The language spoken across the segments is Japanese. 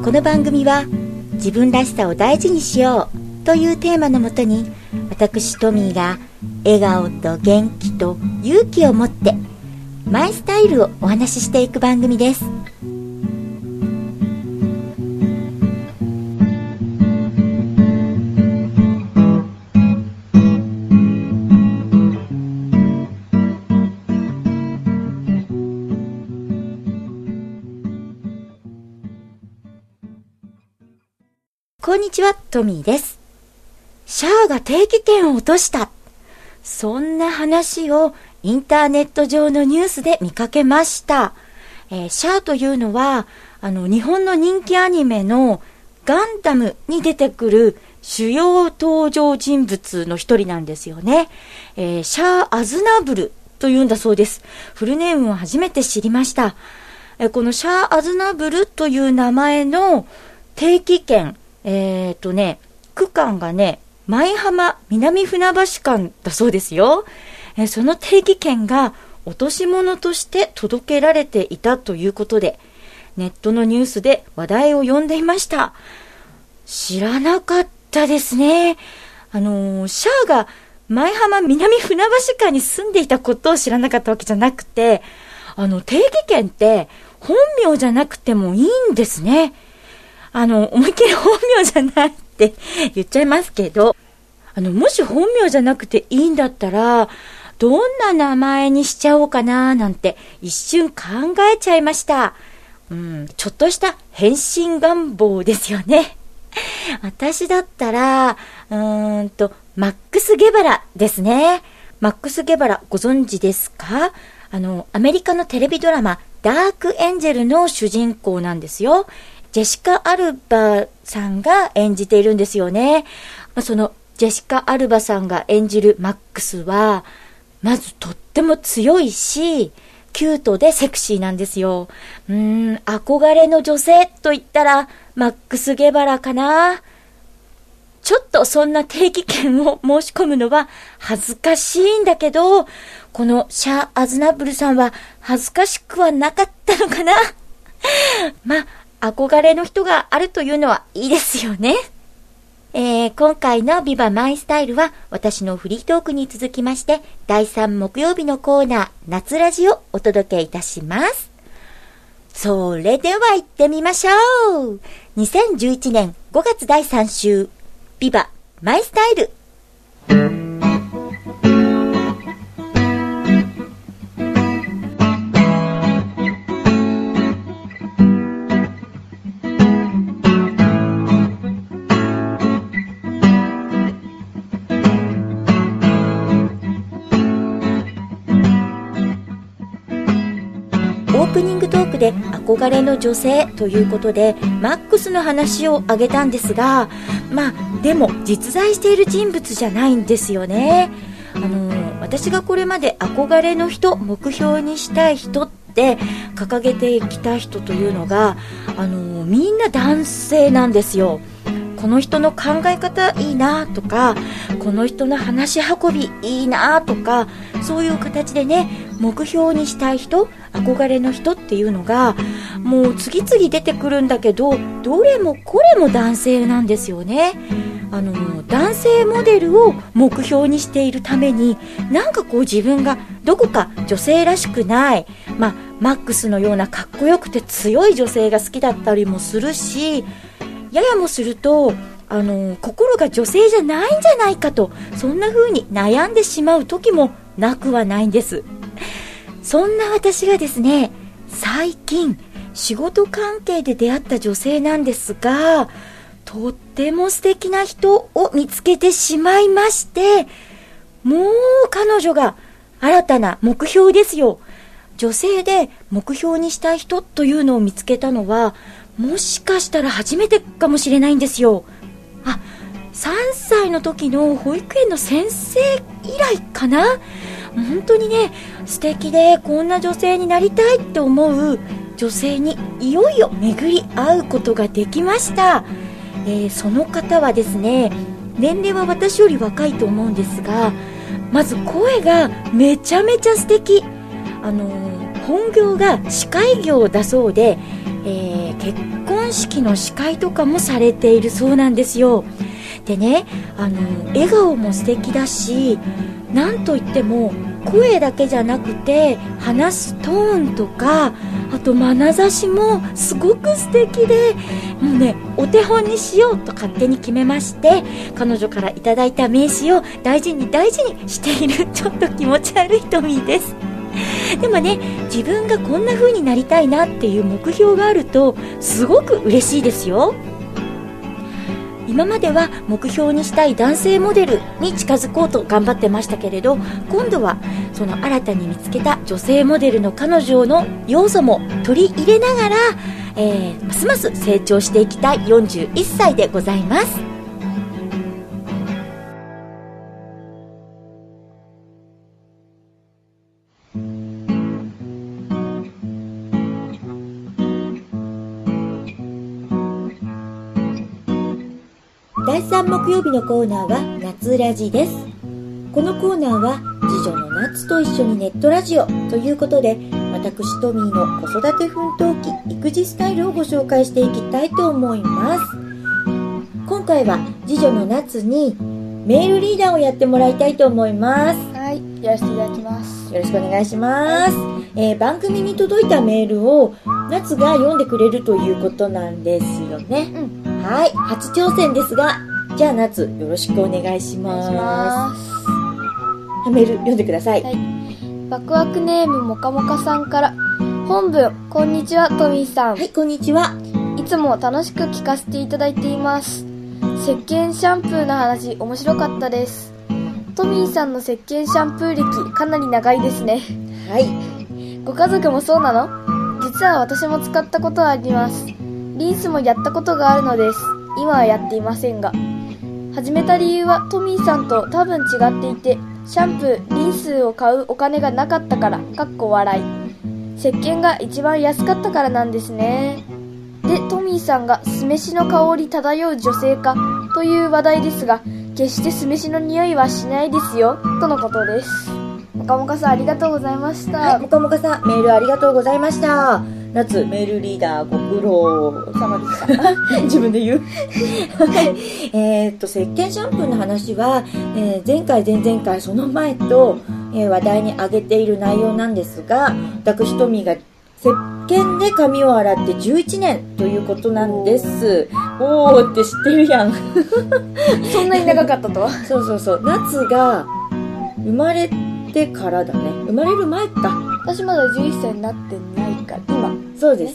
この番組は自分らしさを大事にしようというテーマのもとに、私トミーが笑顔と元気と勇気を持ってマイスタイルをお話ししていく番組です。こんにちは、トミーです。シャアが定期券を落とした。そんな話をインターネット上のニュースで見かけました。シャアというのは日本の人気アニメのガンダムに出てくる主要登場人物の一人なんですよね。シャア・アズナブルというんだそうです。フルネームを初めて知りました。このシャア・アズナブルという名前の定期券、区間がね、舞浜南船橋間だそうですよ。その定期券が落とし物として届けられていたということで、ネットのニュースで話題を呼んでいました。知らなかったですね。シャアが舞浜南船橋間に住んでいたことを知らなかったわけじゃなくて、定期券って本名じゃなくてもいいんですね。思いっきり本名じゃないって言っちゃいますけど、もし本名じゃなくていいんだったら、どんな名前にしちゃおうかななんて一瞬考えちゃいました。ちょっとした変身願望ですよね。私だったら、マックス・ゲバラですね。マックス・ゲバラご存知ですか？アメリカのテレビドラマ、ダークエンジェルの主人公なんですよ。ジェシカ・アルバさんが演じているんですよね。そのジェシカ・アルバさんが演じるマックスは、まずとっても強いし、キュートでセクシーなんですよ。憧れの女性と言ったら、マックス・ゲバラかな。ちょっとそんな定期券を申し込むのは恥ずかしいんだけど、このシャア・アズナブルさんは恥ずかしくはなかったのかな。憧れの人があるというのはいいですよね。今回のビバマイスタイルは私のフリートークに続きまして第3木曜日のコーナー夏ラジをお届けいたします。それでは行ってみましょう。2011年5月第3週ビバマイスタイル。オープニングトークで憧れの女性ということでマックスの話を挙げたんですが、でも実在している人物じゃないんですよね。私がこれまで憧れの人、目標にしたい人って掲げてきた人というのがみんな男性なんですよ。この人の考え方いいなとか、この人の話し運びいいなとか、そういう形でね、目標にしたい人、憧れの人っていうのがもう次々出てくるんだけど、どれもこれも男性なんですよね。男性モデルを目標にしているために、なんか自分がどこか女性らしくない、マックスのようなかっこよくて強い女性が好きだったりもするし、ややもすると心が女性じゃないんじゃないかと、そんな風に悩んでしまう時もなくはないんです。そんな私がですね、最近仕事関係で出会った女性なんですが、とっても素敵な人を見つけてしまいまして、もう彼女が新たな目標ですよ。女性で目標にしたい人というのを見つけたのは、もしかしたら初めてかもしれないんですよ。3歳の時の保育園の先生以来かな。本当にね、素敵でこんな女性になりたいって思う女性にいよいよ巡り会うことができました。その方はですね、年齢は私より若いと思うんですが、まず声がめちゃめちゃ素敵。 本業が司会業だそうで、結婚式の司会とかもされているそうなんですよ。でね、笑顔も素敵だし、なんといっても声だけじゃなくて話すトーンとか、あと眼差しもすごく素敵で、もうね、お手本にしようと勝手に決めまして、彼女からいただいた名刺を大事に大事にしているちょっと気持ち悪いトミーです。でもね、自分がこんな風になりたいなっていう目標があるとすごく嬉しいですよ。今までは目標にしたい男性モデルに近づこうと頑張ってましたけれど、今度はその新たに見つけた女性モデルの彼女の要素も取り入れながら、ますます成長していきたい41歳でございます。第3木曜日のコーナーは夏ラジです。このコーナーは次女の夏と一緒にネットラジオということで、私トミーの子育て奮闘記育児スタイルをご紹介していきたいと思います。今回は次女の夏にメールリーダーをやってもらいたいと思います。 はい、やらせていただきます。 よろしくお願いします。番組に届いたメールを夏が読んでくれるということなんですよね。はい、初挑戦ですが、じゃあ夏よろしくお願いします。メール読んでください。 はい、ワクワクネームもかもかさんから、本文こんにちはトミーさん。 はい、こんにちは。 いつも楽しく聞かせていただいています。石鹸シャンプーの話面白かったです。トミーさんの石鹸シャンプー歴かなり長いですね。 はい。 ご家族もそうなの？実は私も使ったことはあります。リンスもやったことがあるのです。今はやっていませんが、始めた理由はトミーさんと多分違っていて、シャンプー、リンスを買うお金がなかったから、かっこ笑い。石鹸が一番安かったからなんですね。で、トミーさんが酢飯の香り漂う女性かという話題ですが、決して酢飯の匂いはしないですよとのことです。もかもかさんありがとうございました。 はい、もかもかさんメールありがとうございました。夏メールリーダーご苦労様でした自分で言う石鹸シャンプーの話は、前回前々回その前と、話題に上げている内容なんですが、私トミーが石鹸で髪を洗って11年ということなんです。おーって知ってるやんそんなに長かったとはそうそうそう、夏が生まれてからだね。生まれる前か。 私まだ11歳になってないから今。 そうです、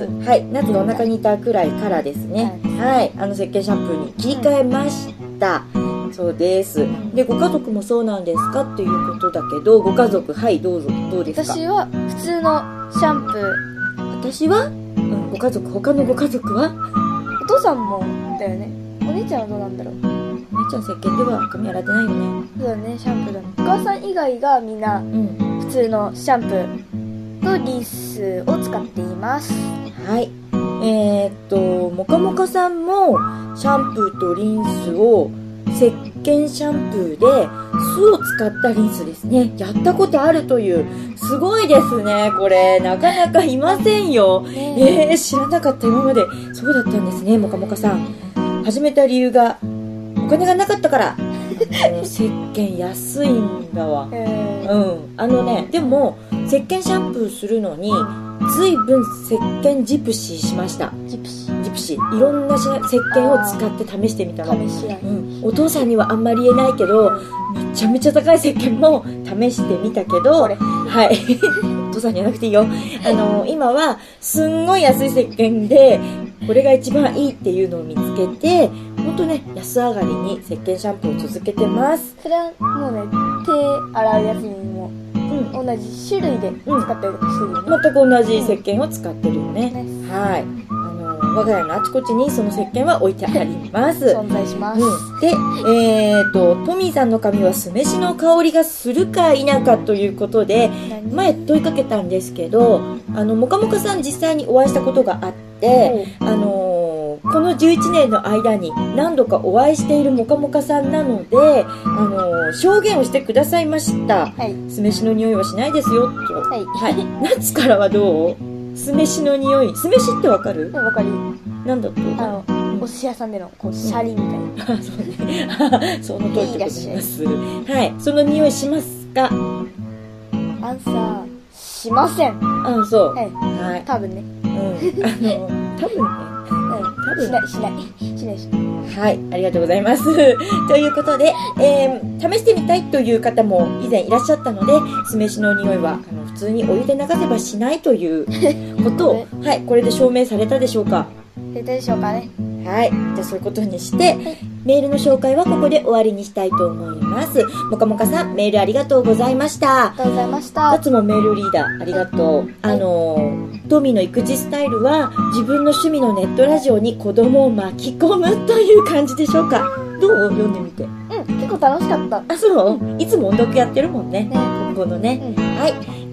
はい、夏がお腹にいたくらいからですね。はい、石鹸シャンプーに切り替えました、そうです。で、ご家族もそうなんですかっていうことだけど、ご家族、はい、どうですか？ 私は普通のシャンプー。私は、ご家族、他のご家族は？ お父さんもだよね。お姉ちゃんはどうなんだろう。 お姉ちゃん石鹸では髪洗ってないよね。 そうだね、シャンプーだね。お母さん以外がみんな普通のシャンプーとリンスを使っています。 はい。もかもかさんもシャンプーとリンスを石鹸シャンプーで酢を使ったリンスですね。やったことあるという、すごいですね。これなかなかいませんよ。知らなかった。今までそうだったんですね。もかもかさん始めた理由がお金がなかったから石鹸安いんだわ。でも石鹸シャンプーするのに随分石鹸ジプシーしました。ジプシーいろんな石鹸を使って試してみたの。お父さんにはあんまり言えないけど、めちゃめちゃ高い石鹸も試してみたけど、はいお父さんにはなくていいよ。今はすんごい安い石鹸でこれが一番いいっていうのを見つけて、ほんとね、安上がりに石鹸シャンプーを続けてます。 それはもうね、手洗うやつにも、同じ種類で使ったりとかしてるよね。 全く同じ石鹸を使ってるよね。はい。我が家のあちこちにその石鹸は置いてあります。 存在します。 で、トミーさんの髪は酢飯の香りがするか否かということで、前問いかけたんですけど、もかもかさん実際にお会いしたことがあって、 この11年の間に何度かお会いしているもかもかさんなので、証言をしてくださいました。 はい。 酢飯の匂いはしないですよと。 はい。 はい。夏からはどう？酢飯の匂い。酢飯ってわかる？ わかる。 なんだと？ お寿司屋さんでのこうシャリみたいな。 そうね。その通りでございます。はい。その匂いしますか？ アンサーしません。 あ、そう。 はい。 はい。 多分ね。 多分ね。 しない。 はい、ありがとうございます。ということで、試してみたいという方も以前いらっしゃったので、酢飯の匂いは普通にお湯で流せばしないということを、はい、これで証明されたでしょうか？ 出たでしょうかね。 はい、じゃあそういうことにして、メールの紹介はここで終わりにしたいと思います。もかもかさん、メールありがとうございました。 ありがとうございました。 夏もメールリーダーありがとう。トミーの育児スタイルは自分の趣味のネットラジオに子供を巻き込むという感じでしょうか？どう？読んでみて。 結構楽しかった。 あ、そう？いつも音読やってるもんね。ここのね。はい。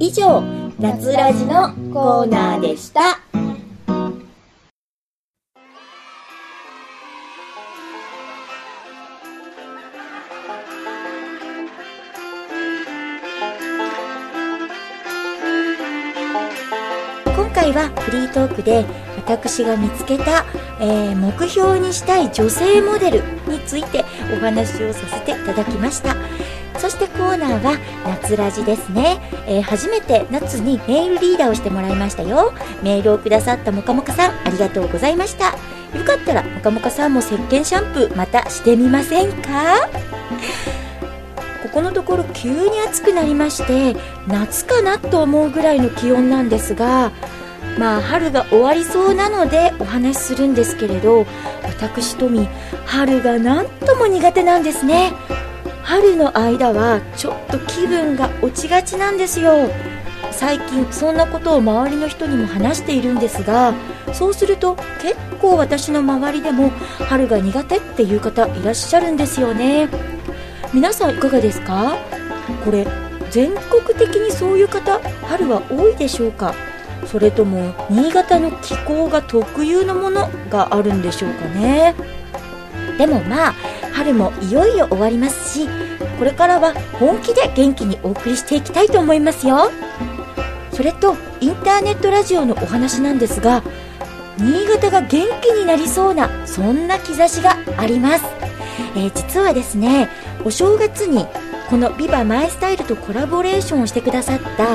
以上、夏ラジのコーナーでした。今回はフリートークで私が見つけた、目標にしたい女性モデルについてお話をさせていただきました。そしてコーナーは夏ラジですね。初めて夏にメールリーダーをしてもらいましたよ。メールをくださったもかもかさん、ありがとうございました。よかったらもかもかさんも石鹸シャンプーまたしてみませんか？ここのところ急に暑くなりまして、夏かなと思うぐらいの気温なんですが、まあ春が終わりそうなのでお話しするんですけれど、私トミー、春がなんとも苦手なんですね。春の間はちょっと気分が落ちがちなんですよ。最近そんなことを周りの人にも話しているんですが、そうすると結構私の周りでも春が苦手っていう方いらっしゃるんですよね。皆さんいかがですか？これ全国的にそういう方、春は多いでしょうか？それとも新潟の気候が特有のものがあるんでしょうかね。でもまあ春もいよいよ終わりますし、これからは本気で元気にお送りしていきたいと思いますよ。それとインターネットラジオのお話なんですが、新潟が元気になりそうなそんな兆しがあります。実はですね、お正月にこのビバマイスタイルとコラボレーションをしてくださった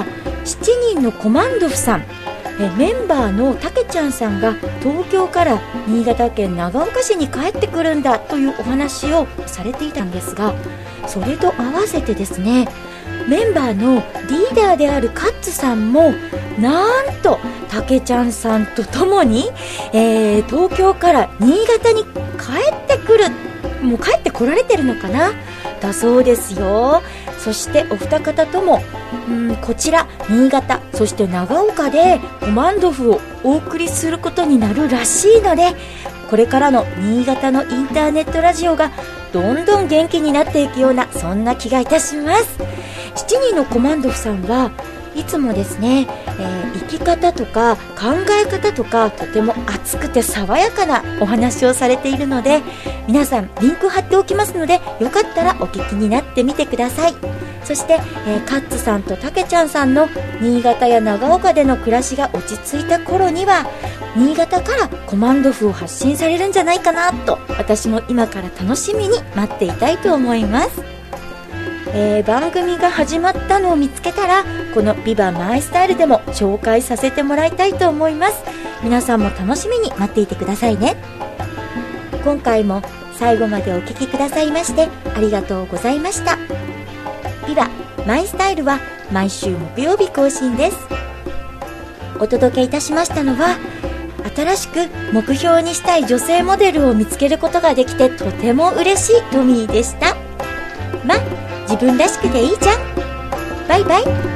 7人のコマンドフさん、メンバーのたけちゃんさんが東京から新潟県長岡市に帰ってくるんだというお話をされていたんですが、それと合わせてですね、メンバーのリーダーであるカッツさんもなんとたけちゃんさんと共に、東京から新潟に帰ってくる、もう帰ってこられてるのかな、だそうですよ。そしてお二方ともこちら新潟、そして長岡でコマンドフをお送りすることになるらしいので、これからの新潟のインターネットラジオがどんどん元気になっていくような、そんな気がいたします。7人のコマンドフさんはいつもですね、生き方とか考え方とかとても熱くて爽やかなお話をされているので、皆さんリンク貼っておきますので、よかったらお聞きになってみてください。そして、カッツさんとたけちゃんさんの新潟や長岡での暮らしが落ち着いた頃には、新潟からコマンドフを発信されるんじゃないかなと、私も今から楽しみに待っていたいと思います。番組が始まったのを見つけたら、このビバマイスタイルでも紹介させてもらいたいと思います。皆さんも楽しみに待っていてくださいね。今回も最後までお聞きくださいましてありがとうございました。ビバマイスタイルは毎週木曜日更新です。お届けいたしましたのは、新しく目標にしたい女性モデルを見つけることができてとても嬉しいトミーでした。自分らしくていいじゃん。バイバイ。